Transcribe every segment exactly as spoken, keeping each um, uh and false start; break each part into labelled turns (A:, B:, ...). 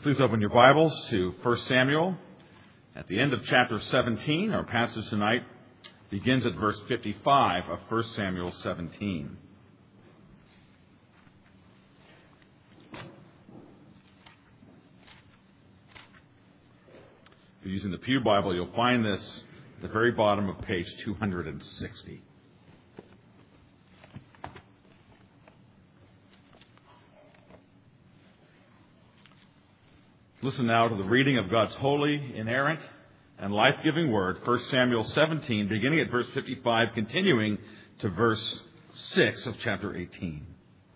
A: Please open your Bibles to First Samuel. At the end of chapter seventeen, our passage tonight begins at verse fifty-five of First Samuel seventeen. If you're using the Pew Bible, you'll find this at the very bottom of page two hundred sixty. Listen now to the reading of God's holy, inerrant, and life-giving word, First Samuel seventeen, beginning at verse fifty-five, continuing to verse six of chapter eighteen.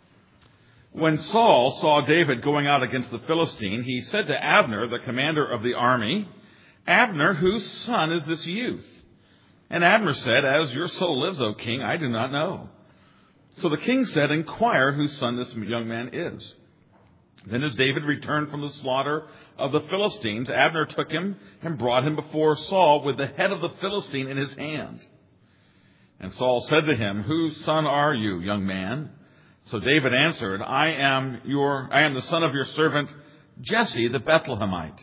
A: When Saul saw David going out against the Philistine, he said to Abner, the commander of the army, "Abner, whose son is this youth?" And Abner said, "As your soul lives, O king, I do not know." So the king said, "Inquire whose son this young man is." Then as David returned from the slaughter of the Philistines, Abner took him and brought him before Saul with the head of the Philistine in his hand. And Saul said to him, "Whose son are you, young man?" So David answered, I am your, I am the son of your servant Jesse the Bethlehemite."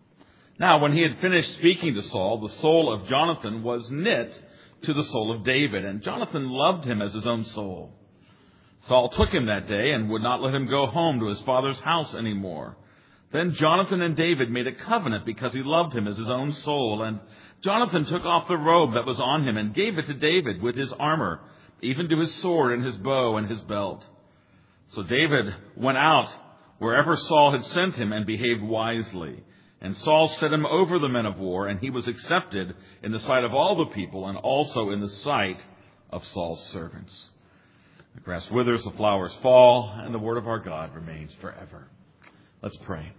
A: Now when he had finished speaking to Saul, the soul of Jonathan was knit to the soul of David, and Jonathan loved him as his own soul. Saul took him that day and would not let him go home to his father's house any more. Then Jonathan and David made a covenant because he loved him as his own soul. And Jonathan took off the robe that was on him and gave it to David with his armor, even to his sword and his bow and his belt. So David went out wherever Saul had sent him and behaved wisely. And Saul set him over the men of war, and he was accepted in the sight of all the people and also in the sight of Saul's servants. The grass withers, the flowers fall, and the word of our God remains forever. Let's pray.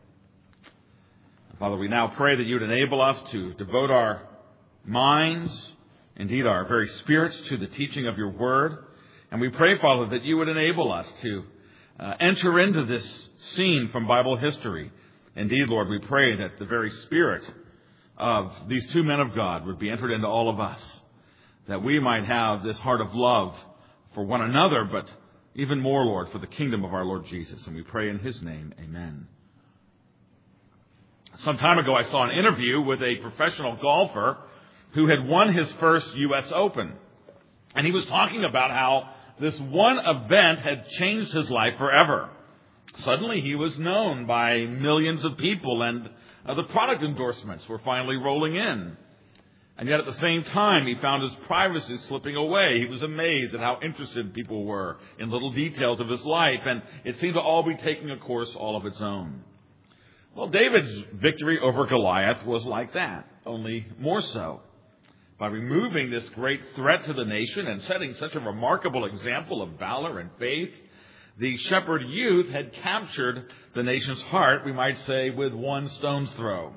A: Father, we now pray that you would enable us to devote our minds, indeed our very spirits, to the teaching of your word. And we pray, Father, that you would enable us to uh, enter into this scene from Bible history. Indeed, Lord, we pray that the very spirit of these two men of God would be entered into all of us, that we might have this heart of love for one another, but even more, Lord, for the kingdom of our Lord Jesus. And we pray in his name, amen. Some time ago, I saw an interview with a professional golfer who had won his first U S Open. And he was talking about how this one event had changed his life forever. Suddenly, he was known by millions of people, and uh, the product endorsements were finally rolling in. And yet at the same time, he found his privacy slipping away. He was amazed at how interested people were in little details of his life, and it seemed to all be taking a course all of its own. Well, David's victory over Goliath was like that, only more so. By removing this great threat to the nation and setting such a remarkable example of valor and faith, the shepherd youth had captured the nation's heart, we might say, with one stone's throw.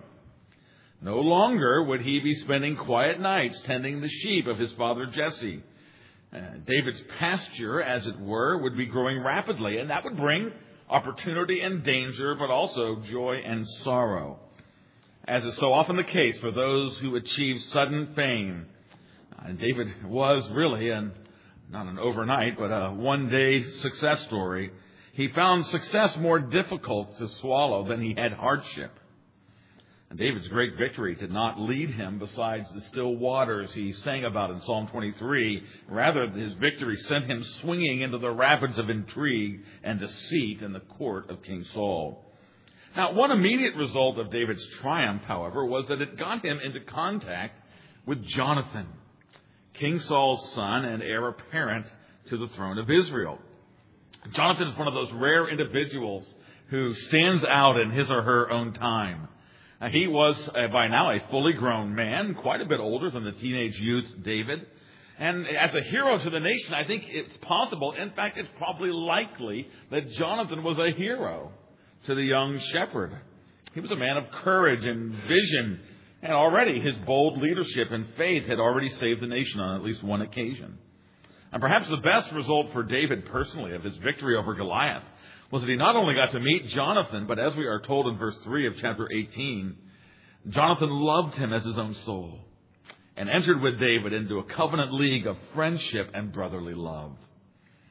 A: No longer would he be spending quiet nights tending the sheep of his father Jesse. Uh, David's pasture, as it were, would be growing rapidly, and that would bring opportunity and danger, but also joy and sorrow. As is so often the case for those who achieve sudden fame. And David was really, an, not an overnight, but a one-day success story. He found success more difficult to swallow than he had hardship. And David's great victory did not lead him besides the still waters he sang about in Psalm twenty-three. Rather, his victory sent him swinging into the rapids of intrigue and deceit in the court of King Saul. Now, one immediate result of David's triumph, however, was that it got him into contact with Jonathan, King Saul's son and heir apparent to the throne of Israel. Jonathan is one of those rare individuals who stands out in his or her own time. Now, he was uh, by now a fully grown man, quite a bit older than the teenage youth David. And as a hero to the nation, I think it's possible, in fact, it's probably likely that Jonathan was a hero to the young shepherd. He was a man of courage and vision, and already his bold leadership and faith had already saved the nation on at least one occasion. And perhaps the best result for David personally of his victory over Goliath was that he not only got to meet Jonathan, but as we are told in verse three of chapter eighteen, Jonathan loved him as his own soul and entered with David into a covenant league of friendship and brotherly love.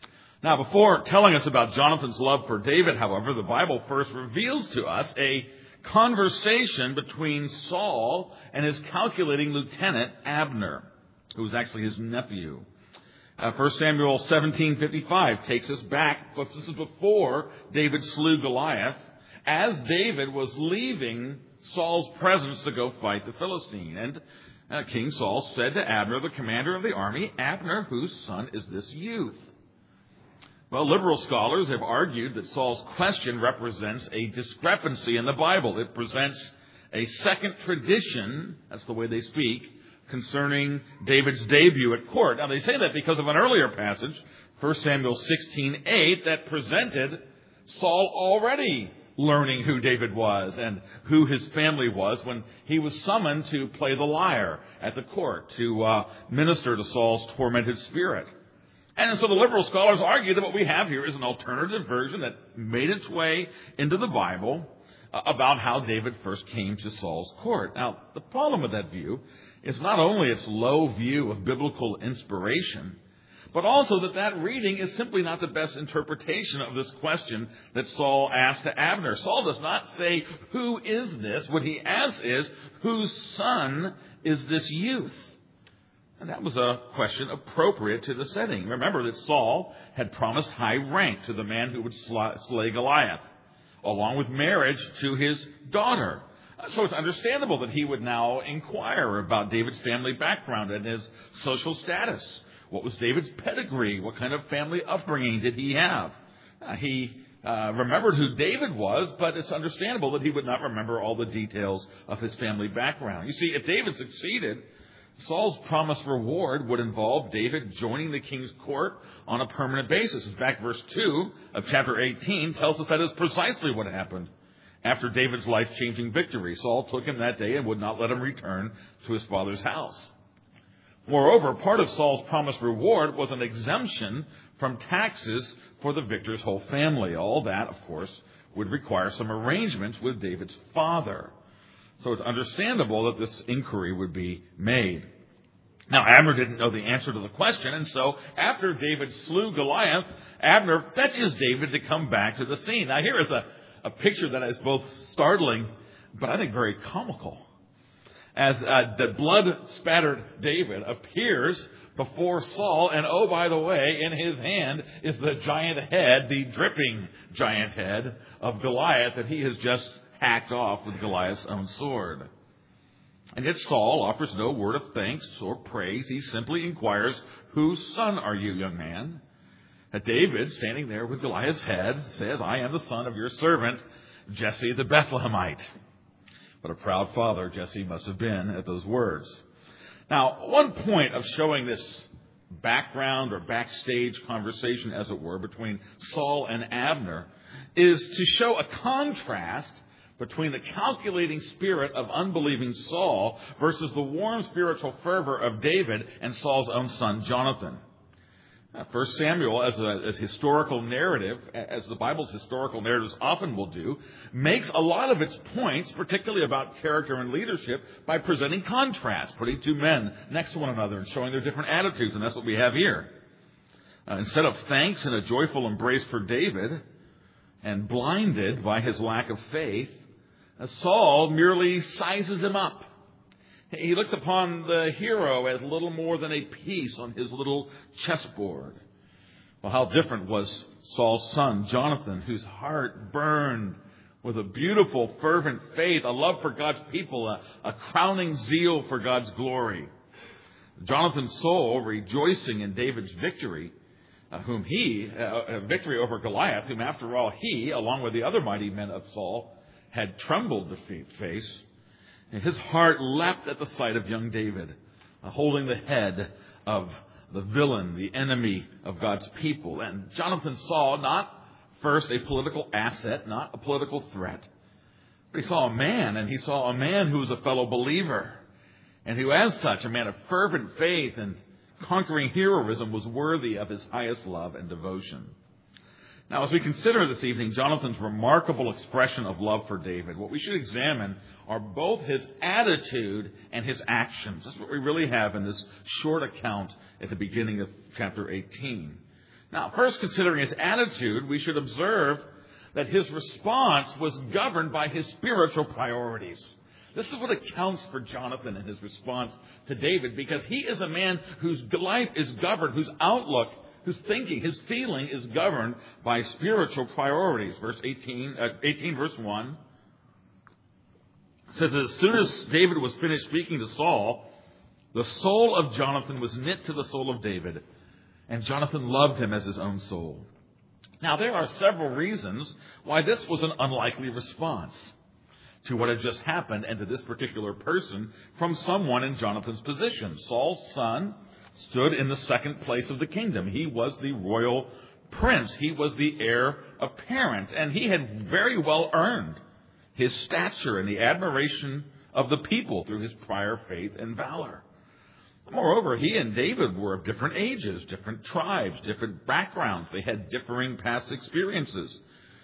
A: Now, before telling us about Jonathan's love for David, however, the Bible first reveals to us a conversation between Saul and his calculating lieutenant, Abner, who was actually his nephew. Uh, First Samuel seventeen fifty-five takes us back, but this is before David slew Goliath, as David was leaving Saul's presence to go fight the Philistine. And uh, King Saul said to Abner, the commander of the army, Abner, whose son is this youth? Well, liberal scholars have argued that Saul's question represents a discrepancy in the Bible. It presents a second tradition, that's the way they speak, concerning David's debut at court. Now, they say that because of an earlier passage, First Samuel sixteen eight, that presented Saul already learning who David was and who his family was when he was summoned to play the lyre at the court to uh, minister to Saul's tormented spirit. And so the liberal scholars argue that what we have here is an alternative version that made its way into the Bible uh, about how David first came to Saul's court. Now, the problem with that view is not only its low view of biblical inspiration, but also that that reading is simply not the best interpretation of this question that Saul asked to Abner. Saul does not say, who is this? What he asks is, whose son is this youth? And that was a question appropriate to the setting. Remember that Saul had promised high rank to the man who would slay Goliath, along with marriage to his daughter. So it's understandable that he would now inquire about David's family background and his social status. What was David's pedigree? What kind of family upbringing did he have? Uh, he uh, remembered who David was, but it's understandable that he would not remember all the details of his family background. You see, if David succeeded, Saul's promised reward would involve David joining the king's court on a permanent basis. In fact, verse two of chapter eighteen tells us that is precisely what happened. After David's life-changing victory, Saul took him that day and would not let him return to his father's house. Moreover, part of Saul's promised reward was an exemption from taxes for the victor's whole family. All that, of course, would require some arrangements with David's father. So it's understandable that this inquiry would be made. Now, Abner didn't know the answer to the question, and so after David slew Goliath, Abner fetches David to come back to the scene. Now, here is a, a picture that is both startling, but I think very comical. As uh, the blood-spattered David appears before Saul, and oh, by the way, in his hand is the giant head, the dripping giant head of Goliath that he has just hacked off with Goliath's own sword. And yet Saul offers no word of thanks or praise. He simply inquires, whose son are you, young man? And David, standing there with Goliath's head, says, I am the son of your servant, Jesse the Bethlehemite. What a proud father Jesse must have been at those words. Now, one point of showing this background or backstage conversation, as it were, between Saul and Abner is to show a contrast between the calculating spirit of unbelieving Saul versus the warm spiritual fervor of David and Saul's own son, Jonathan. Now, First Samuel, as a as historical narrative, as the Bible's historical narratives often will do, makes a lot of its points, particularly about character and leadership, by presenting contrast, putting two men next to one another and showing their different attitudes, and that's what we have here. Uh, instead of thanks and a joyful embrace for David, and blinded by his lack of faith, Saul merely sizes him up. He looks upon the hero as little more than a piece on his little chessboard. Well, how different was Saul's son, Jonathan, whose heart burned with a beautiful, fervent faith, a love for God's people, a, a crowning zeal for God's glory. Jonathan's soul, rejoicing in David's victory, uh, whom he, uh, victory over Goliath, whom after all he, along with the other mighty men of Saul, had trembled to face. His heart leapt at the sight of young David, uh, holding the head of the villain, the enemy of God's people. And Jonathan saw not first a political asset, not a political threat, but he saw a man, and he saw a man who was a fellow believer, and who as such, a man of fervent faith and conquering heroism, was worthy of his highest love and devotion. Now, as we consider this evening Jonathan's remarkable expression of love for David, what we should examine are both his attitude and his actions. That's what we really have in this short account at the beginning of chapter eighteen. Now, first considering his attitude, we should observe that his response was governed by his spiritual priorities. This is what accounts for Jonathan and his response to David, because he is a man whose life is governed, whose outlook, whose thinking, his feeling is governed by spiritual priorities. Verse eighteen, uh, eighteen verse one says, as soon as David was finished speaking to Saul, the soul of Jonathan was knit to the soul of David, and Jonathan loved him as his own soul. Now, there are several reasons why this was an unlikely response to what had just happened and to this particular person from someone in Jonathan's position. Saul's son stood in the second place of the kingdom. He was the royal prince. He was the heir apparent, and he had very well earned his stature and the admiration of the people through his prior faith and valor. Moreover, he and David were of different ages, different tribes, different backgrounds. They had differing past experiences.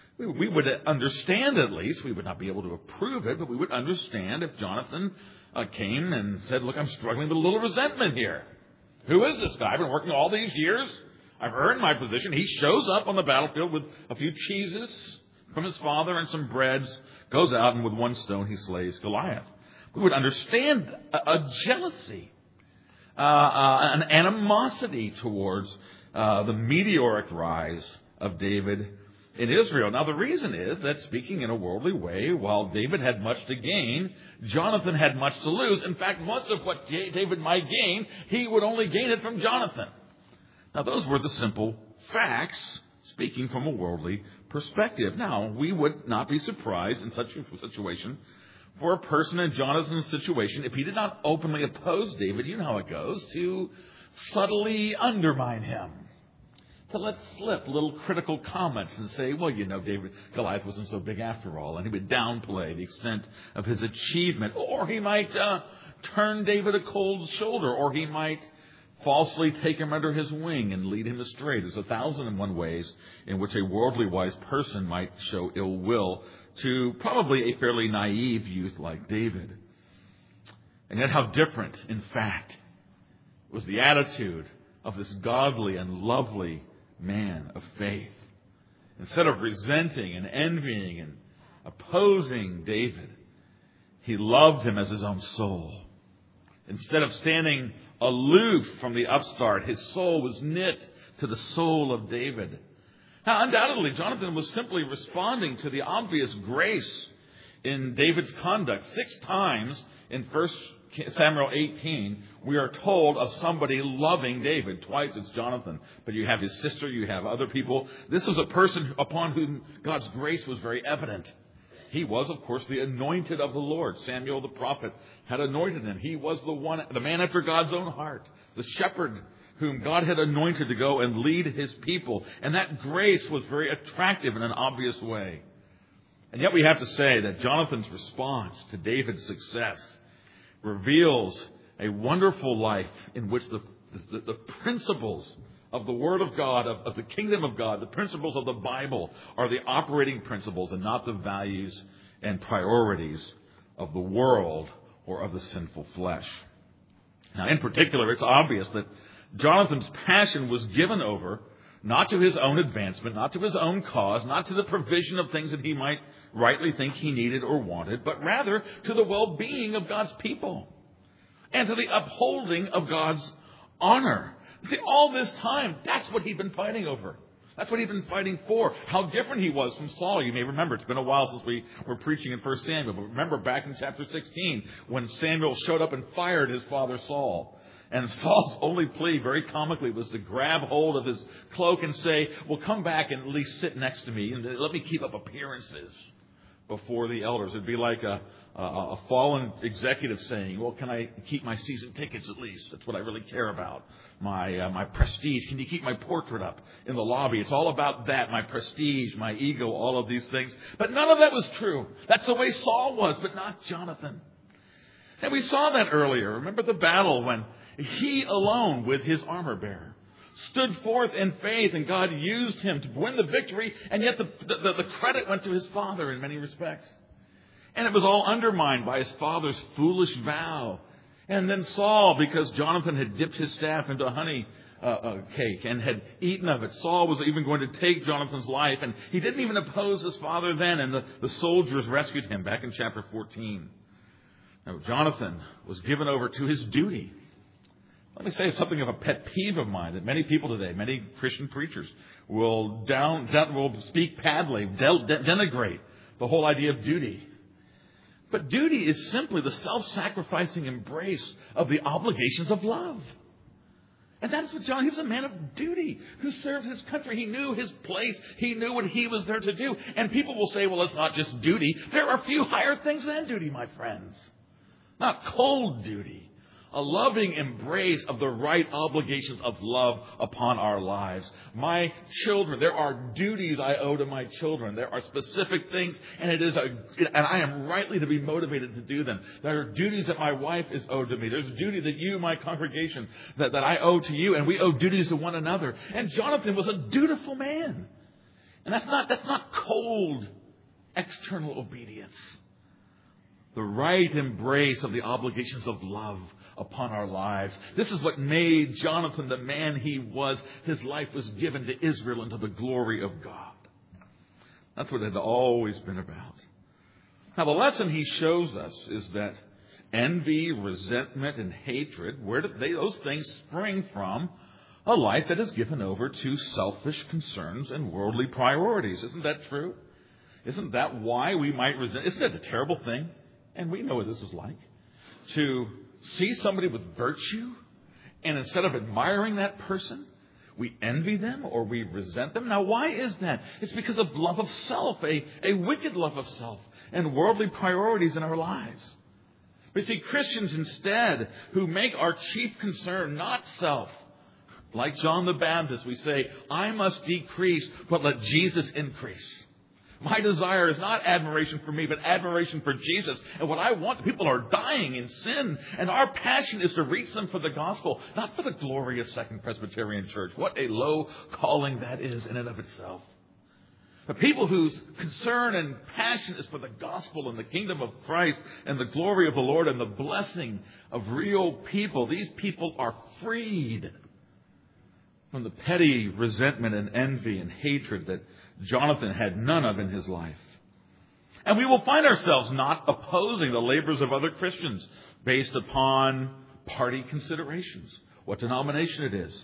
A: We would understand, at least, we would not be able to approve it, but we would understand if Jonathan uh, came and said, look, I'm struggling with a little resentment here. Who is this guy? I've been working all these years. I've earned my position. He shows up on the battlefield with a few cheeses from his father and some breads, goes out, and with one stone he slays Goliath. We would understand a, a jealousy, uh, uh, an animosity towards uh, the meteoric rise of David in Israel. Now, the reason is that, speaking in a worldly way, while David had much to gain, Jonathan had much to lose. In fact, most of what David might gain, he would only gain it from Jonathan. Now, those were the simple facts, speaking from a worldly perspective. Now, we would not be surprised in such a situation for a person in Jonathan's situation, if he did not openly oppose David, you know how it goes, to subtly undermine him, to let slip little critical comments and say, well, you know, David, Goliath wasn't so big after all, and he would downplay the extent of his achievement, or he might uh, turn David a cold shoulder, or he might falsely take him under his wing and lead him astray. There's a thousand and one ways in which a worldly wise person might show ill will to probably a fairly naive youth like David. And yet how different, in fact, was the attitude of this godly and lovely man of faith. Instead of resenting and envying and opposing David, he loved him as his own soul. Instead of standing aloof from the upstart, his soul was knit to the soul of David. Now, undoubtedly, Jonathan was simply responding to the obvious grace in David's conduct. Six times in First Samuel eighteen, we are told of somebody loving David. Twice it's Jonathan, but you have his sister, you have other people. This was a person upon whom God's grace was very evident. He was, of course, the anointed of the Lord. Samuel the prophet had anointed him. He was the one, the man after God's own heart, the shepherd whom God had anointed to go and lead his people. And that grace was very attractive in an obvious way. And yet we have to say that Jonathan's response to David's success reveals a wonderful life in which the, the, the principles of the Word of God, of, of the kingdom of God, the principles of the Bible are the operating principles and not the values and priorities of the world or of the sinful flesh. Now, in particular, it's obvious that Jonathan's passion was given over not to his own advancement, not to his own cause, not to the provision of things that he might rightly think he needed or wanted, but rather to the well-being of God's people and to the upholding of God's honor. See, all this time, that's what he'd been fighting over. That's what he'd been fighting for. How different he was from Saul. You may remember, it's been a while since we were preaching in First Samuel, but remember back in chapter sixteen when Samuel showed up and fired his father Saul. And Saul's only plea, very comically, was to grab hold of his cloak and say, well, come back and at least sit next to me and let me keep up appearances before the elders. It'd be like a, a, a fallen executive saying, well, can I keep my season tickets at least? That's what I really care about. My uh, my prestige. Can you keep my portrait up in the lobby? It's all about that, my prestige, my ego, all of these things. But none of that was true. That's the way Saul was, but not Jonathan. And we saw that earlier. Remember the battle when he alone with his armor bearer stood forth in faith, and God used him to win the victory, and yet the, the, the credit went to his father in many respects. And it was all undermined by his father's foolish vow. And then Saul, because Jonathan had dipped his staff into honey, uh, uh, cake and had eaten of it. Saul was even going to take Jonathan's life, and he didn't even oppose his father then, and the, the soldiers rescued him back in chapter fourteen. Now, Jonathan was given over to his duty. Let me say something of a pet peeve of mine that many people today, many Christian preachers, will down, down will speak badly, de- de- denigrate the whole idea of duty. But duty is simply the self-sacrificing embrace of the obligations of love. And that's what John, he was a man of duty who served his country. He knew his place. He knew what he was there to do. And people will say, well, it's not just duty. There are few higher things than duty, my friends. Not cold duty. A loving embrace of the right obligations of love upon our lives. My children, there are duties I owe to my children. There are specific things, and it is a, and I am rightly to be motivated to do them. There are duties that my wife is owed to me. There's a duty that you, my congregation, that, that I owe to you, and we owe duties to one another. And Jonathan was a dutiful man. And that's not, that's not cold external obedience. The right embrace of the obligations of love upon our lives. This is what made Jonathan the man he was. His life was given to Israel and to the glory of God. That's what it had always been about. Now, the lesson he shows us is that envy, resentment, and hatred, where do they, those things spring from a life that is given over to selfish concerns and worldly priorities. Isn't that true? Isn't that why we might resent? Isn't that a terrible thing? And we know what this is like. To see somebody with virtue, and instead of admiring that person, we envy them or we resent them. Now, why is that? It's because of love of self, a, a wicked love of self, and worldly priorities in our lives. We see Christians instead who make our chief concern not self. Like John the Baptist, we say, I must decrease, but let Jesus increase. My desire is not admiration for me, but admiration for Jesus. And what I want, people are dying in sin. And our passion is to reach them for the gospel, not for the glory of Second Presbyterian Church. What a low calling that is in and of itself. The people whose concern and passion is for the gospel and the kingdom of Christ and the glory of the Lord and the blessing of real people, these people are freed from the petty resentment and envy and hatred that Jonathan had none of in his life. And we will find ourselves not opposing the labors of other Christians based upon party considerations, what denomination it is,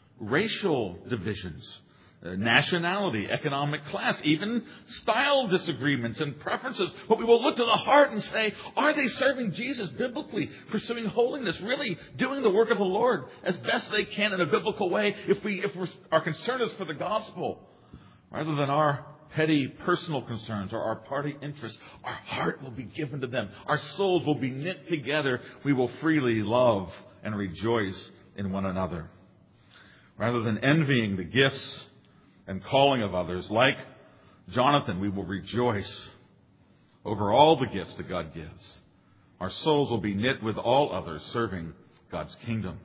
A: racial divisions, nationality, economic class, even style disagreements and preferences. But we will look to the heart and say, are they serving Jesus biblically, pursuing holiness, really doing the work of the Lord as best they can in a biblical way? If we, if we're, our concern is for the gospel, rather than our petty personal concerns or our party interests, our heart will be given to them. Our souls will be knit together. We will freely love and rejoice in one another. Rather than envying the gifts and calling of others, like Jonathan, we will rejoice over all the gifts that God gives. Our souls will be knit with all others serving God's kingdom.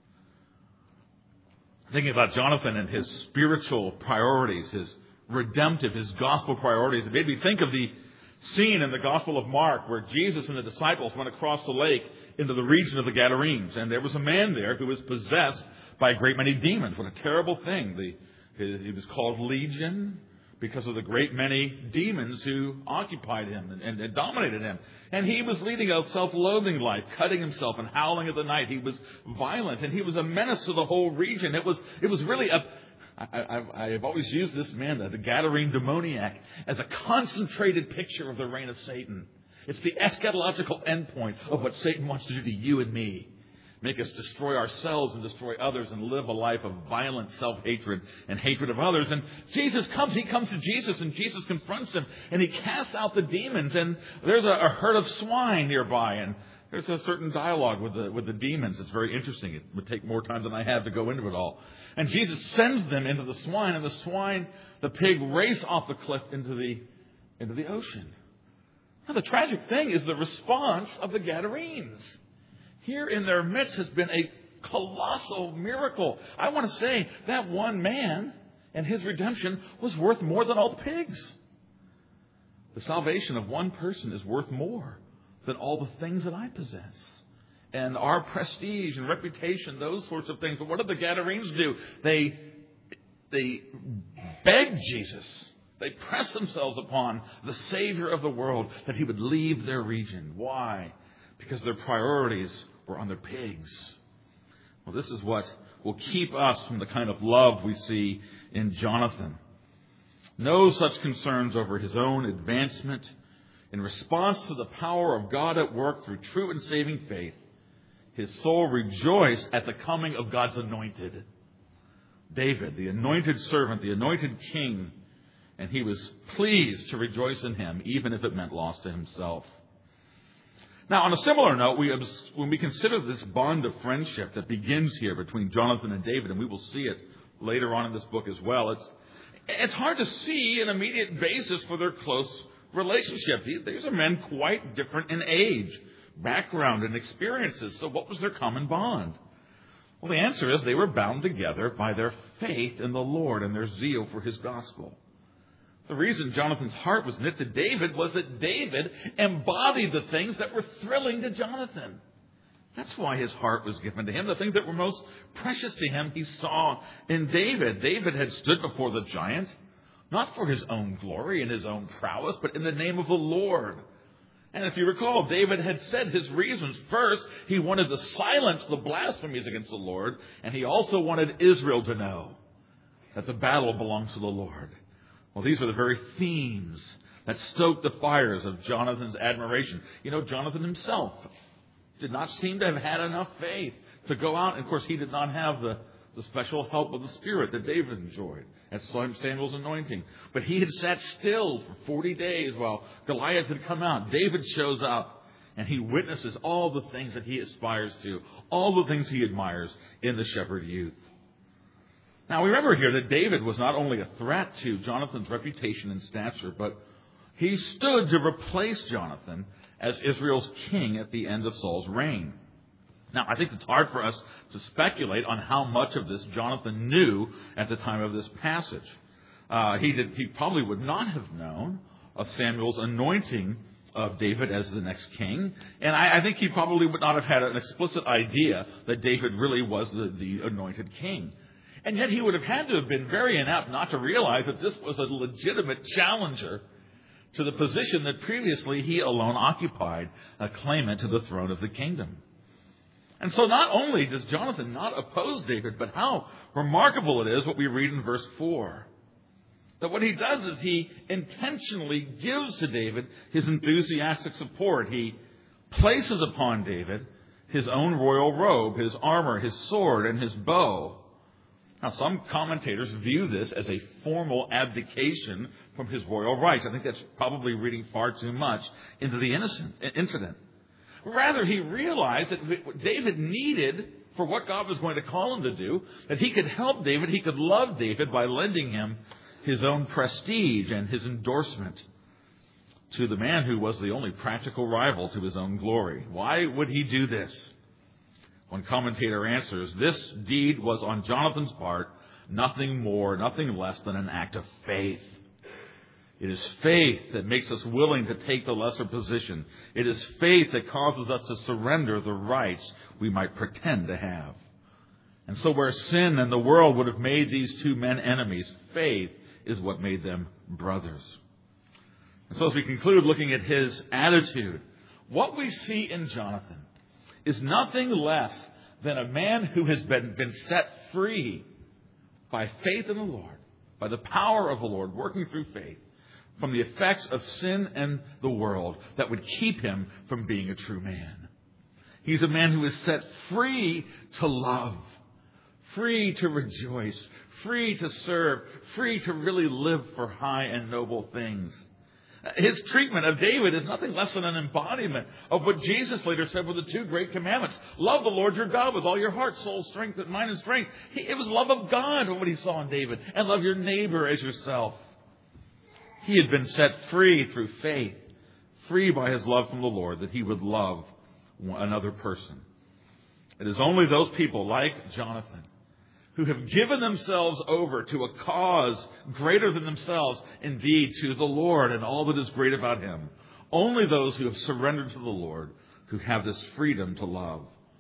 A: Thinking about Jonathan and his spiritual priorities, his redemptive, his gospel priorities, it made me think of the scene in the Gospel of Mark where Jesus and the disciples went across the lake into the region of the Gadarenes. And there was a man there who was possessed by a great many demons. What a terrible thing. The, his, he was called Legion because of the great many demons who occupied him and, and, and dominated him. And he was leading a self-loathing life, cutting himself and howling at the night. He was violent, and he was a menace to the whole region. It was it was really a... I, I, I've always used this man, the Gadarene demoniac, as a concentrated picture of the reign of Satan. It's the eschatological endpoint of what Satan wants to do to you and me. Make us destroy ourselves and destroy others and live a life of violent self-hatred and hatred of others. And Jesus comes, he comes to Jesus, and Jesus confronts him, and he casts out the demons. And there's a, a herd of swine nearby, and there's a certain dialogue with the, with the demons. It's very interesting. It would take more time than I have to go into it all. And Jesus sends them into the swine, and the swine, the pig, race off the cliff into the, into the ocean. Now, the tragic thing is the response of the Gadarenes. Here in their midst has been a colossal miracle. I want to say that one man and his redemption was worth more than all the pigs. The salvation of one person is worth more than all the things that I possess. and our prestige and reputation, those sorts of things. But what did the Gadarenes do? They, they begged Jesus. They pressed themselves upon the Savior of the world that he would leave their region. Why? Because their priorities were on their pigs. Well, this is what will keep us from the kind of love we see in Jonathan. No such concerns over his own advancement. In response to the power of God at work through true and saving faith, his soul rejoiced at the coming of God's anointed. David, the anointed servant, the anointed king, and he was pleased to rejoice in him, even if it meant loss to himself. Now, on a similar note, we, when we consider this bond of friendship that begins here between Jonathan and David, and we will see it later on in this book as well, it's, it's hard to see an immediate basis for their close relationship. These are men quite different in age, background, and experiences. So what was their common bond? Well, the answer is they were bound together by their faith in the Lord and their zeal for his gospel. The reason Jonathan's heart was knit to David was that David embodied the things that were thrilling to Jonathan. That's why his heart was given to him. The things that were most precious to him, he saw in David. David had stood before the giant, not for his own glory and his own prowess, but in the name of the Lord. And if you recall, David had said his reasons. First, he wanted to silence the blasphemies against the Lord, and he also wanted Israel to know that the battle belongs to the Lord. Well, these are the very themes that stoked the fires of Jonathan's admiration. You know, Jonathan himself did not seem to have had enough faith to go out. And of course, he did not have the, the special help of the Spirit that David enjoyed at Samuel's anointing. But he had sat still for forty days while Goliath had come out. David shows up and he witnesses all the things that he aspires to, all the things he admires in the shepherd youth. Now, we remember here that David was not only a threat to Jonathan's reputation and stature, but he stood to replace Jonathan as Israel's king at the end of Saul's reign. Now, I think it's hard for us to speculate on how much of this Jonathan knew at the time of this passage. Uh, he, did, he probably would not have known of Samuel's anointing of David as the next king. And I, I think he probably would not have had an explicit idea that David really was the, the anointed king. And yet he would have had to have been very inept not to realize that this was a legitimate challenger to the position that previously he alone occupied, a claimant to the throne of the kingdom. And so not only does Jonathan not oppose David, but how remarkable it is what we read in verse four. That what he does is he intentionally gives to David his enthusiastic support. He places upon David his own royal robe, his armor, his sword, and his bow. Now, some commentators view this as a formal abdication from his royal rights. I think that's probably reading far too much into the innocent incident. Rather, he realized that what David needed for what God was going to call him to do, that he could help David, he could love David by lending him his own prestige and his endorsement to the man who was the only practical rival to his own glory. Why would he do this? One commentator answers, this deed was on Jonathan's part nothing more, nothing less than an act of faith. It is faith that makes us willing to take the lesser position. It is faith that causes us to surrender the rights we might pretend to have. And so where sin and the world would have made these two men enemies, faith is what made them brothers. And so as we conclude looking at his attitude, what we see in Jonathan is nothing less than a man who has been, been set free by faith in the Lord, by the power of the Lord working through faith, from the effects of sin and the world that would keep him from being a true man. He's a man who is set free to love, free to rejoice, free to serve, free to really live for high and noble things. His treatment of David is nothing less than an embodiment of what Jesus later said were the two great commandments. Love the Lord your God with all your heart, soul, strength, and mind and strength. He, it was love of God what he saw in David. And love your neighbor as yourself. He had been set free through faith, free by his love from the Lord, that he would love another person. It is only those people like Jonathan who have given themselves over to a cause greater than themselves, indeed, to the Lord and all that is great about him. Only those who have surrendered to the Lord who have this freedom to love.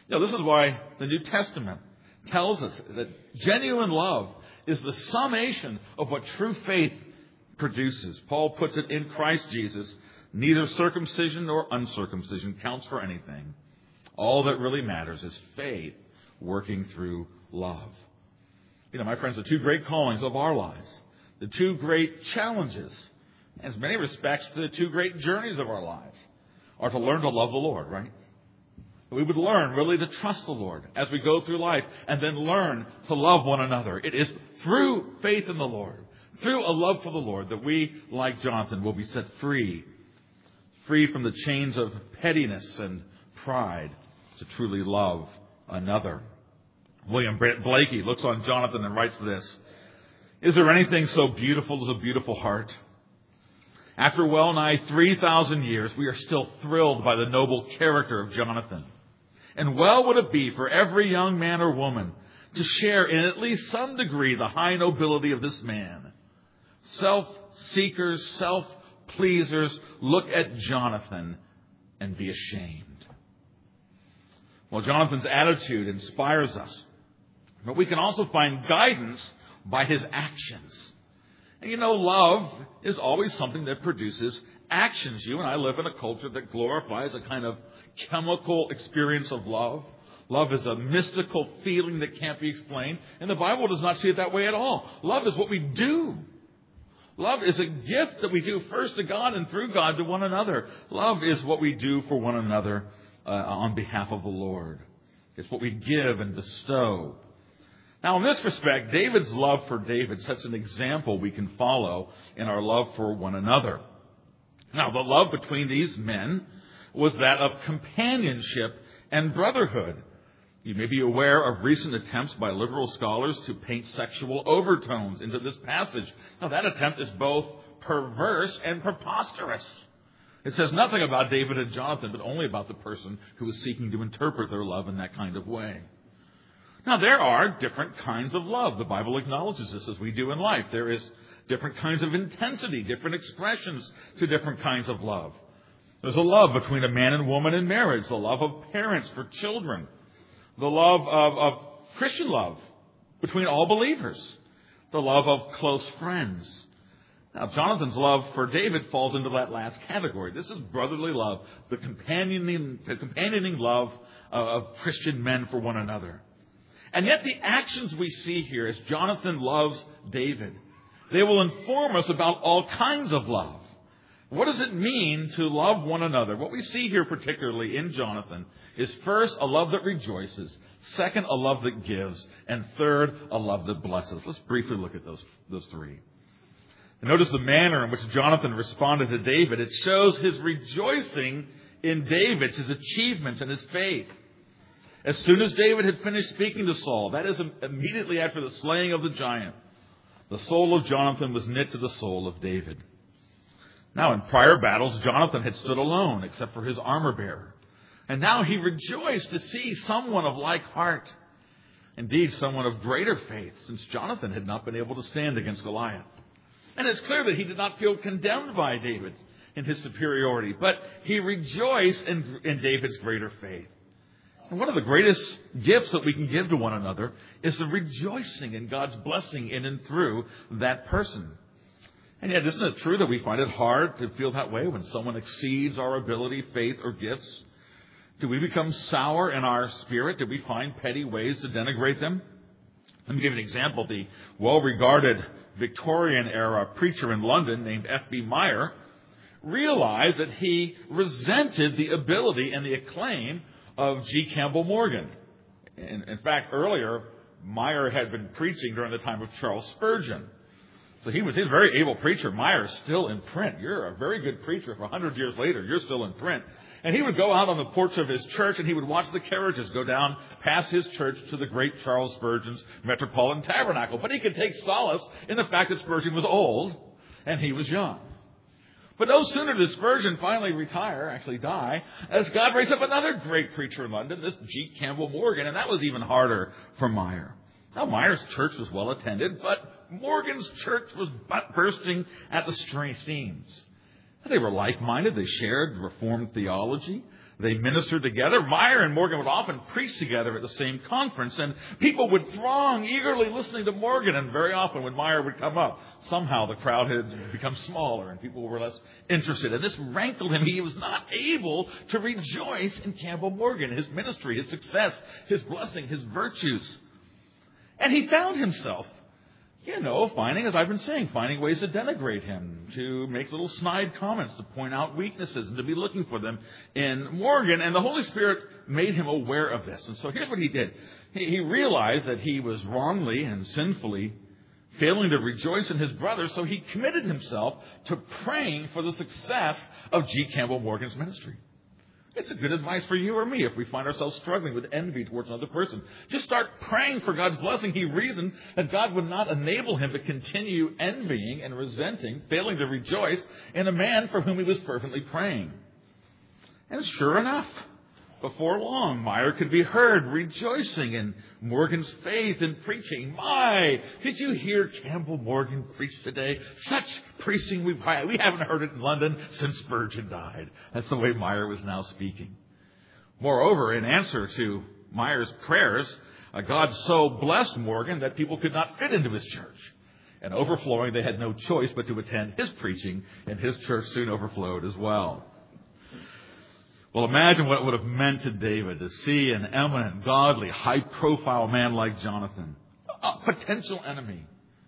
A: You know, this is why the New Testament tells us that genuine love is the summation of what true faith produces. Paul puts it in Christ Jesus. Neither circumcision nor uncircumcision counts for anything. All that really matters is faith working through love. You know, my friends, the two great callings of our lives, the two great challenges, in many respects, the two great journeys of our lives, are to learn to love the Lord, right? We would learn really to trust the Lord as we go through life, and then learn to love one another. It is through faith in the Lord, through a love for the Lord, that we, like Jonathan, will be set free, free from the chains of pettiness and pride, to truly love another. William Blakey looks on Jonathan and writes this: "Is there anything so beautiful as a beautiful heart? After well nigh three thousand years, we are still thrilled by the noble character of Jonathan. And well would it be for every young man or woman to share in at least some degree the high nobility of this man. Self-seekers, self-pleasers, look at Jonathan and be ashamed." Well, Jonathan's attitude inspires us, but we can also find guidance by his actions. And you know, love is always something that produces actions. You and I live in a culture that glorifies a kind of chemical experience of love. Love is a mystical feeling that can't be explained, and the Bible does not see it that way at all. Love is what we do. Love is a gift that we do first to God and through God to one another. Love is what we do for one another uh, on behalf of the Lord. It's what we give and bestow. Now, in this respect, David's love for David sets an example we can follow in our love for one another. Now, the love between these men was that of companionship and brotherhood. You may be aware of recent attempts by liberal scholars to paint sexual overtones into this passage. Now, that attempt is both perverse and preposterous. It says nothing about David and Jonathan, but only about the person who is seeking to interpret their love in that kind of way. Now, there are different kinds of love. The Bible acknowledges this, as we do in life. There is different kinds of intensity, different expressions to different kinds of love. There's a love between a man and woman in marriage, the love of parents for children, the love of, of Christian love between all believers, the love of close friends. Now, Jonathan's love for David falls into that last category. This is brotherly love, the companioning, the companioning love of Christian men for one another. And yet the actions we see here as Jonathan loves David, they will inform us about all kinds of love. What does it mean to love one another? What we see here particularly in Jonathan is first, a love that rejoices. Second, a love that gives. And third, a love that blesses. Let's briefly look at those, those three. And notice the manner in which Jonathan responded to David. It shows his rejoicing in David, his achievements and his faith. As soon as David had finished speaking to Saul, that is immediately after the slaying of the giant, the soul of Jonathan was knit to the soul of David. Now, in prior battles, Jonathan had stood alone except for his armor bearer. And now he rejoiced to see someone of like heart. Indeed, someone of greater faith, since Jonathan had not been able to stand against Goliath. And it's clear that he did not feel condemned by David in his superiority, but he rejoiced in, in David's greater faith. And one of the greatest gifts that we can give to one another is the rejoicing in God's blessing in and through that person. And yet, isn't it true that we find it hard to feel that way when someone exceeds our ability, faith, or gifts? Do we become sour in our spirit? Do we find petty ways to denigrate them? Let me give you an example. The well-regarded Victorian-era preacher in London named F B Meyer realized that he resented the ability and the acclaim of G. Campbell Morgan. In, in fact, earlier, Meyer had been preaching during the time of Charles Spurgeon. So he was, he was a very able preacher. Meyer's still in print. You're a very good preacher. For a hundred years later, you're still in print. And he would go out on the porch of his church and he would watch the carriages go down past his church to the great Charles Spurgeon's Metropolitan Tabernacle. But he could take solace in the fact that Spurgeon was old and he was young. But no sooner did Spurgeon finally retire, actually die, as God raised up another great preacher in London, this G. Campbell Morgan, and that was even harder for Meyer. Now, Meyer's church was well attended, but Morgan's church was bursting at the seams. They were like-minded. They shared Reformed theology. They ministered together. Meyer and Morgan would often preach together at the same conference, and people would throng eagerly listening to Morgan. And very often when Meyer would come up, somehow the crowd had become smaller and people were less interested. And this rankled him. He was not able to rejoice in Campbell Morgan, his ministry, his success, his blessing, his virtues. And he found himself, you know, finding, as I've been saying, finding ways to denigrate him, to make little snide comments, to point out weaknesses, and to be looking for them in Morgan. And the Holy Spirit made him aware of this. And so here's what he did. He, he realized that he was wrongly and sinfully failing to rejoice in his brother, so he committed himself to praying for the success of G. Campbell Morgan's ministry. It's a good advice for you or me if we find ourselves struggling with envy towards another person. Just start praying for God's blessing. He reasoned that God would not enable him to continue envying and resenting, failing to rejoice in a man for whom he was fervently praying. And sure enough, before long, Meyer could be heard rejoicing in Morgan's faith and preaching. My, did you hear Campbell Morgan preach today? Such preaching, we've, we haven't heard it in London since Spurgeon died. That's the way Meyer was now speaking. Moreover, in answer to Meyer's prayers, uh, God so blessed Morgan that people could not fit into his church. And overflowing, they had no choice but to attend his preaching, and his church soon overflowed as well. Well, imagine what it would have meant to David to see an eminent, godly, high-profile man like Jonathan, a potential enemy,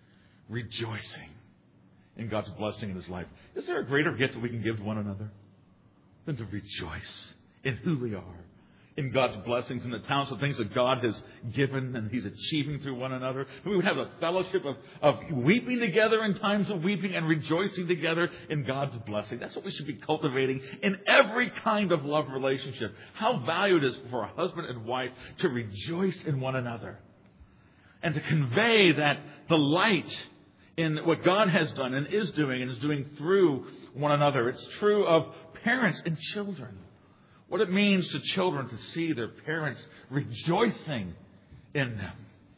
A: rejoicing in God's blessing in his life. Is there a greater gift that we can give to one another than to rejoice in who we are, in God's blessings, in the talents and things that God has given and He's achieving through one another? We would have a fellowship of, of weeping together in times of weeping and rejoicing together in God's blessing. That's what we should be cultivating in every kind of love relationship. How valued it is for a husband and wife to rejoice in one another and to convey that delight in what God has done and is doing and is doing through one another. It's true of parents and children. What it means to children to see their parents rejoicing in them.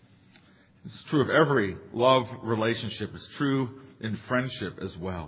A: It's true of every love relationship. It's true in friendship as well.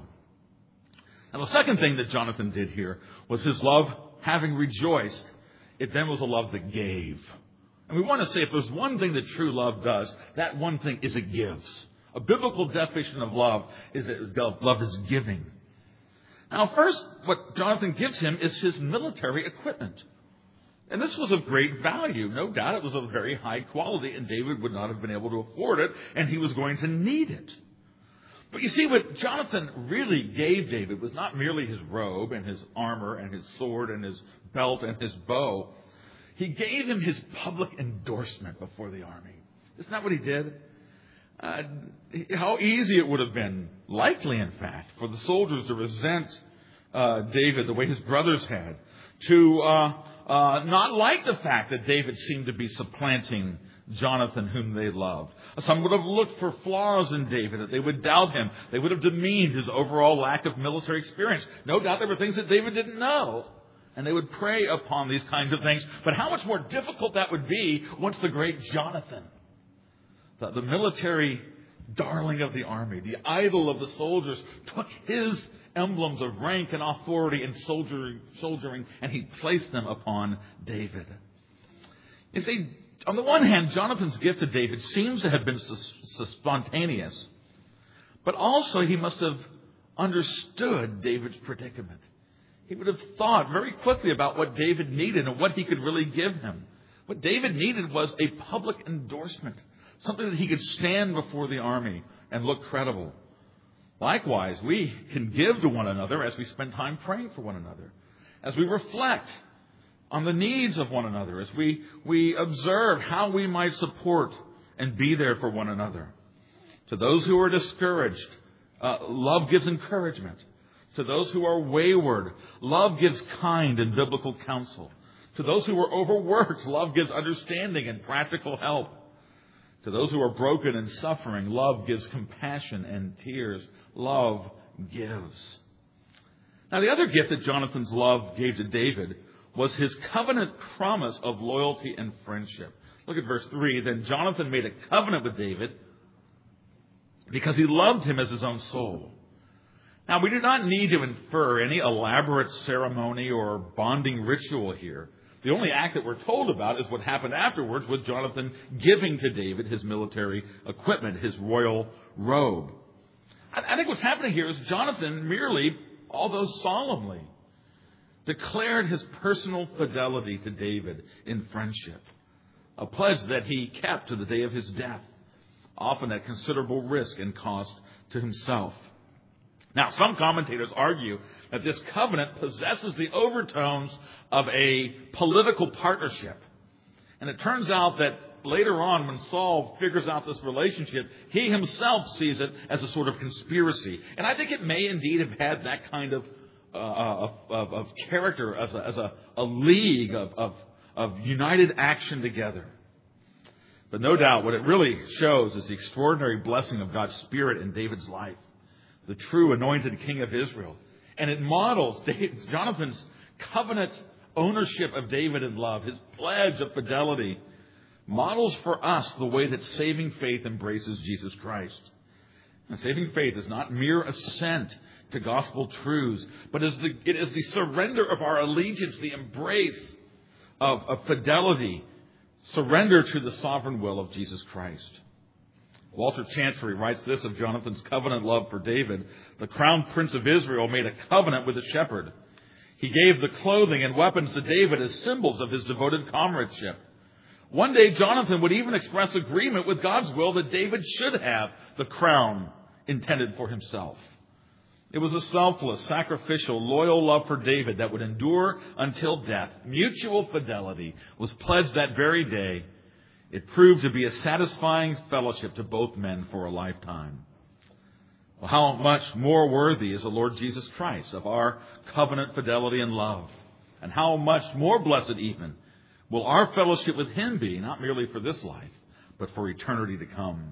A: Now, the second thing that Jonathan did here was his love, having rejoiced, it then was a love that gave. And we want to say if there's one thing that true love does, that one thing is it gives. A biblical definition of love is that love is giving. Now, first, what Jonathan gives him is his military equipment. And this was of great value. No doubt it was of very high quality, and David would not have been able to afford it, and he was going to need it. But you see, what Jonathan really gave David was not merely his robe and his armor and his sword and his belt and his bow. He gave him his public endorsement before the army. Isn't that what he did? Uh, how easy it would have been, likely in fact, for the soldiers to resent uh, David the way his brothers had, to uh, uh, not like the fact that David seemed to be supplanting Jonathan, whom they loved. Some would have looked for flaws in David, that they would doubt him. They would have demeaned his overall lack of military experience. No doubt there were things that David didn't know, and they would prey upon these kinds of things. But how much more difficult that would be once the great Jonathan, The, the military darling of the army, the idol of the soldiers, took his emblems of rank and authority and soldiering, soldiering, and he placed them upon David. You see, on the one hand, Jonathan's gift to David seems to have been so, so spontaneous, but also he must have understood David's predicament. He would have thought very quickly about what David needed and what he could really give him. What David needed was a public endorsement. Something that he could stand before the army and look credible. Likewise, we can give to one another as we spend time praying for one another, as we reflect on the needs of one another, as we, we observe how we might support and be there for one another. To those who are discouraged, uh, love gives encouragement. To those who are wayward, love gives kind and biblical counsel. To those who are overworked, love gives understanding and practical help. To those who are broken and suffering, love gives compassion and tears. Love gives. Now, the other gift that Jonathan's love gave to David was his covenant promise of loyalty and friendship. Look at verse three. Then Jonathan made a covenant with David because he loved him as his own soul. Now, we do not need to infer any elaborate ceremony or bonding ritual here. The only act that we're told about is what happened afterwards with Jonathan giving to David his military equipment, his royal robe. I think what's happening here is Jonathan merely, although solemnly, declared his personal fidelity to David in friendship, a pledge that he kept to the day of his death, often at considerable risk and cost to himself. Now, some commentators argue that this covenant possesses the overtones of a political partnership. And it turns out that later on, when Saul figures out this relationship, he himself sees it as a sort of conspiracy. And I think it may indeed have had that kind of uh, of, of, of character as a, as a, a league of, of, of united action together. But no doubt what it really shows is the extraordinary blessing of God's Spirit in David's life, the true anointed king of Israel. And it models David, Jonathan's covenant ownership of David in love, his pledge of fidelity, models for us the way that saving faith embraces Jesus Christ. And saving faith is not mere assent to gospel truths, but is the, it is the surrender of our allegiance, the embrace of, of fidelity, surrender to the sovereign will of Jesus Christ. Walter Chancery writes this of Jonathan's covenant love for David. The crown prince of Israel made a covenant with a shepherd. He gave the clothing and weapons to David as symbols of his devoted comradeship. One day, Jonathan would even express agreement with God's will that David should have the crown intended for himself. It was a selfless, sacrificial, loyal love for David that would endure until death. Mutual fidelity was pledged that very day. It proved to be a satisfying fellowship to both men for a lifetime. Well, how much more worthy is the Lord Jesus Christ of our covenant fidelity and love? And how much more blessed even will our fellowship with Him be, not merely for this life, but for eternity to come?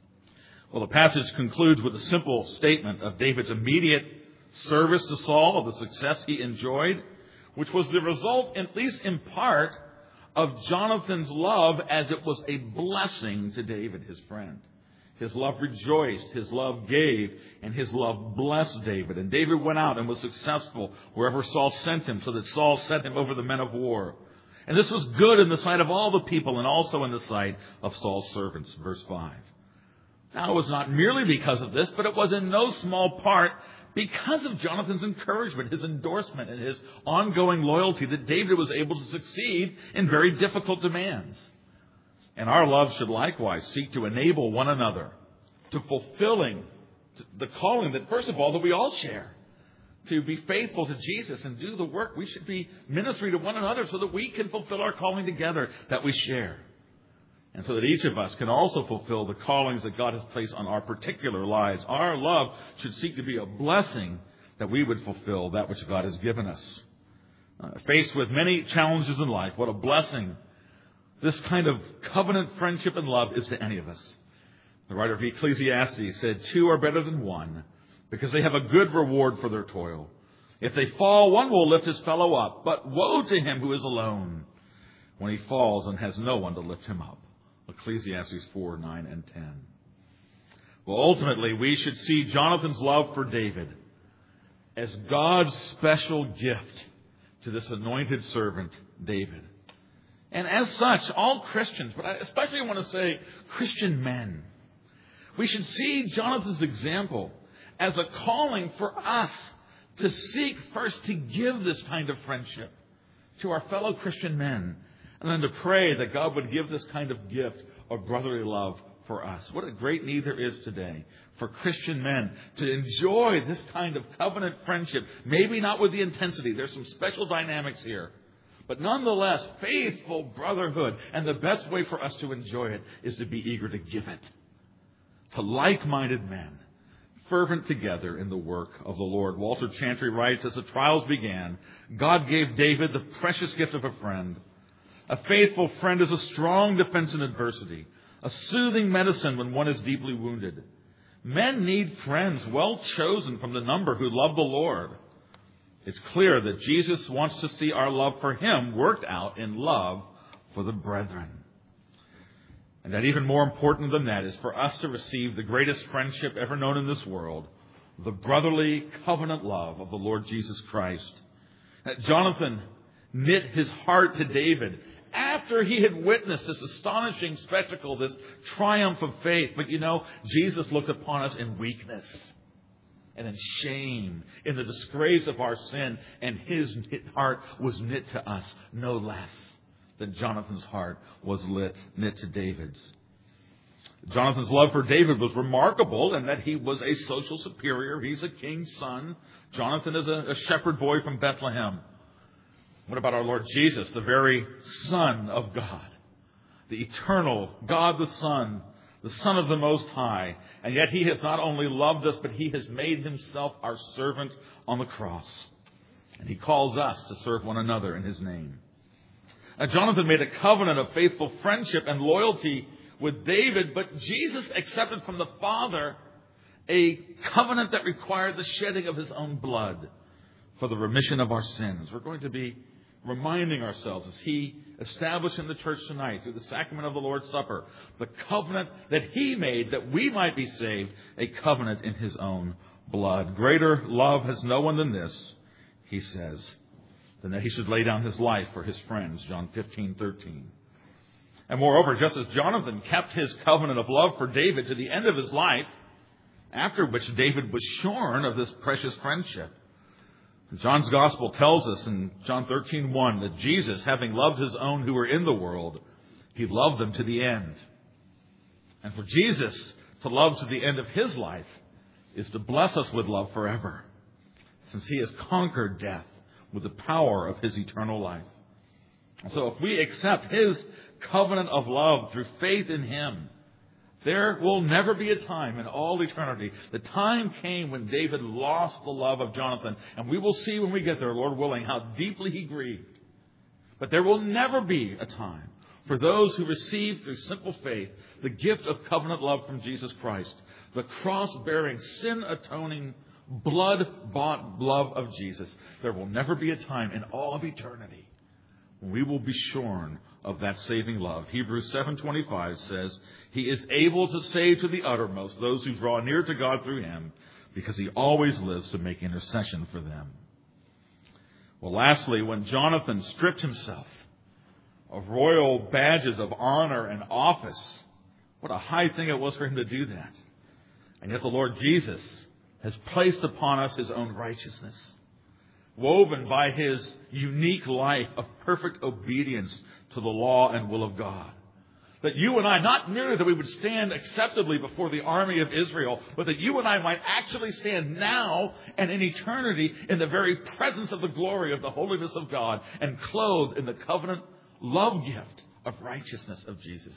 A: Well, the passage concludes with a simple statement of David's immediate service to Saul, of the success he enjoyed, which was the result, at least in part, of Jonathan's love as it was a blessing to David, his friend. His love rejoiced, his love gave, and his love blessed David. And David went out and was successful wherever Saul sent him, so that Saul sent him over the men of war. And this was good in the sight of all the people and also in the sight of Saul's servants. Verse five. Now, it was not merely because of this, but it was in no small part because of Jonathan's encouragement, his endorsement, and his ongoing loyalty that David was able to succeed in very difficult demands. And our love should likewise seek to enable one another to fulfilling the calling that, first of all, that we all share. To be faithful to Jesus and do the work. We should be ministering to one another so that we can fulfill our calling together that we share. And so that each of us can also fulfill the callings that God has placed on our particular lives. Our love should seek to be a blessing that we would fulfill that which God has given us. Uh, faced with many challenges in life, what a blessing this kind of covenant friendship and love is to any of us. The writer of Ecclesiastes said, two are better than one because they have a good reward for their toil. If they fall, one will lift his fellow up, but woe to him who is alone when he falls and has no one to lift him up. Ecclesiastes four, nine, and ten. Well, ultimately, we should see Jonathan's love for David as God's special gift to this anointed servant, David. And as such, all Christians, but I especially want to say Christian men, we should see Jonathan's example as a calling for us to seek first to give this kind of friendship to our fellow Christian men, and then to pray that God would give this kind of gift of brotherly love for us. What a great need there is today for Christian men to enjoy this kind of covenant friendship. Maybe not with the intensity. There's some special dynamics here. But nonetheless, faithful brotherhood. And the best way for us to enjoy it is to be eager to give it to like-minded men, fervent together in the work of the Lord. Walter Chantry writes, as the trials began, God gave David the precious gift of a friend. A faithful friend is a strong defense in adversity, a soothing medicine when one is deeply wounded. Men need friends well chosen from the number who love the Lord. It's clear that Jesus wants to see our love for Him worked out in love for the brethren. And that even more important than that is for us to receive the greatest friendship ever known in this world, the brotherly covenant love of the Lord Jesus Christ. Jonathan knit his heart to David after he had witnessed this astonishing spectacle, this triumph of faith. But you know, Jesus looked upon us in weakness and in shame, in the disgrace of our sin, and his heart was knit to us no less than Jonathan's heart was lit, knit to David's. Jonathan's love for David was remarkable in that he was a social superior. He's a king's son. Jonathan is a, a shepherd boy from Bethlehem. What about our Lord Jesus, the very Son of God, the eternal God the Son, the Son of the Most High? And yet he has not only loved us, but he has made himself our servant on the cross. And he calls us to serve one another in his name. Now, Jonathan made a covenant of faithful friendship and loyalty with David, but Jesus accepted from the Father a covenant that required the shedding of his own blood for the remission of our sins. We're going to be reminding ourselves, as he established in the church tonight through the sacrament of the Lord's Supper, the covenant that he made that we might be saved, a covenant in his own blood. Greater love has no one than this, he says, than that he should lay down his life for his friends, John fifteen thirteen. And moreover, just as Jonathan kept his covenant of love for David to the end of his life, after which David was shorn of this precious friendship, John's Gospel tells us in John thirteen one that Jesus, having loved his own who were in the world, he loved them to the end. And for Jesus to love to the end of his life is to bless us with love forever, since he has conquered death with the power of his eternal life. And so if we accept his covenant of love through faith in him, there will never be a time in all eternity. The time came when David lost the love of Jonathan. And we will see when we get there, Lord willing, how deeply he grieved. But there will never be a time for those who receive through simple faith the gift of covenant love from Jesus Christ, the cross-bearing, sin-atoning, blood-bought love of Jesus. There will never be a time in all of eternity when we will be shorn of that saving love. Hebrews seven twenty-five says, he is able to save to the uttermost those who draw near to God through him, because he always lives to make intercession for them. Well, lastly, when Jonathan stripped himself of royal badges of honor and office, what a high thing it was for him to do that. And yet the Lord Jesus has placed upon us his own righteousness, woven by his unique life of perfect obedience to the law and will of God. That you and I, not merely that we would stand acceptably before the army of Israel, but that you and I might actually stand now and in eternity in the very presence of the glory of the holiness of God, and clothed in the covenant love gift of righteousness of Jesus.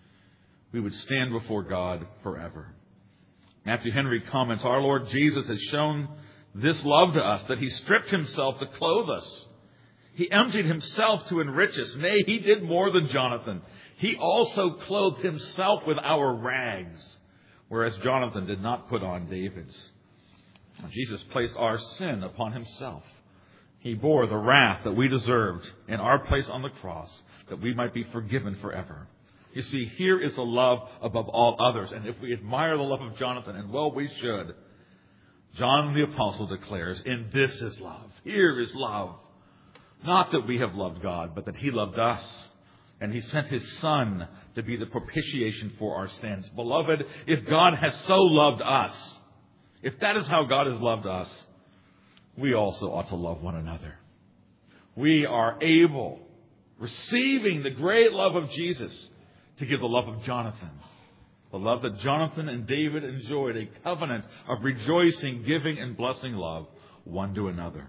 A: We would stand before God forever. Matthew Henry comments, our Lord Jesus has shown this love to us, that he stripped himself to clothe us. He emptied himself to enrich us. Nay, he did more than Jonathan. He also clothed himself with our rags, whereas Jonathan did not put on David's. Jesus placed our sin upon himself. He bore the wrath that we deserved in our place on the cross, that we might be forgiven forever. You see, here is a love above all others. And if we admire the love of Jonathan, and well, we should, John the Apostle declares, in this is love. Here is love. Not that we have loved God, but that he loved us. And he sent his Son to be the propitiation for our sins. Beloved, if God has so loved us, if that is how God has loved us, we also ought to love one another. We are able, receiving the great love of Jesus, to give the love of Jonathan. The love that Jonathan and David enjoyed, a covenant of rejoicing, giving, and blessing love one to another.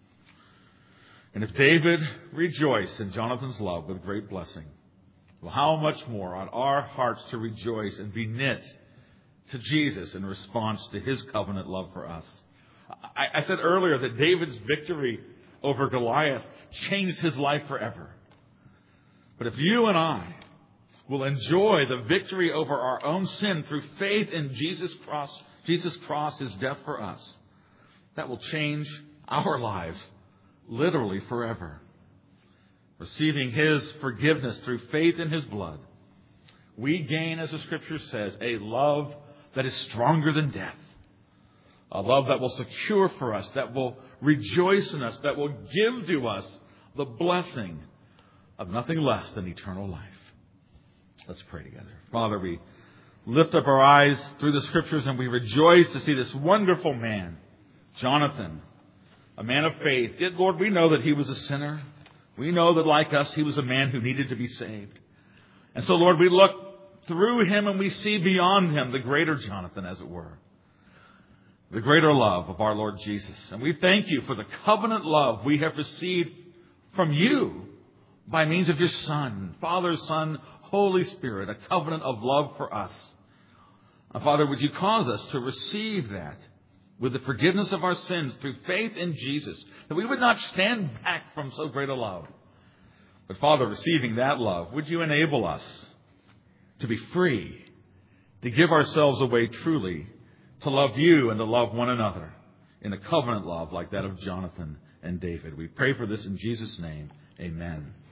A: And if David rejoiced in Jonathan's love with great blessing, well, how much more ought our hearts to rejoice and be knit to Jesus in response to his covenant love for us. I, I said earlier that David's victory over Goliath changed his life forever. But if you and I will enjoy the victory over our own sin through faith in Jesus' cross, Jesus' cross, his death for us, that will change our lives literally forever. Receiving his forgiveness through faith in his blood, we gain, as the Scripture says, a love that is stronger than death, A love that will secure for us, that will rejoice in us, that will give to us the blessing of nothing less than eternal life. Let's pray together. Father, we lift up our eyes through the Scriptures and we rejoice to see this wonderful man, Jonathan, a man of faith. Yet, Lord, we know that he was a sinner. We know that, like us, he was a man who needed to be saved. And so, Lord, we look through him and we see beyond him the greater Jonathan, as it were. The greater love of our Lord Jesus. And we thank you for the covenant love we have received from you by means of your Son, Father, Son, Holy Spirit, a covenant of love for us. And Father, would you cause us to receive that with the forgiveness of our sins through faith in Jesus, that we would not stand back from so great a love. But Father, receiving that love, would you enable us to be free, to give ourselves away truly, to love you and to love one another in a covenant love like that of Jonathan and David. We pray for this in Jesus' name. Amen.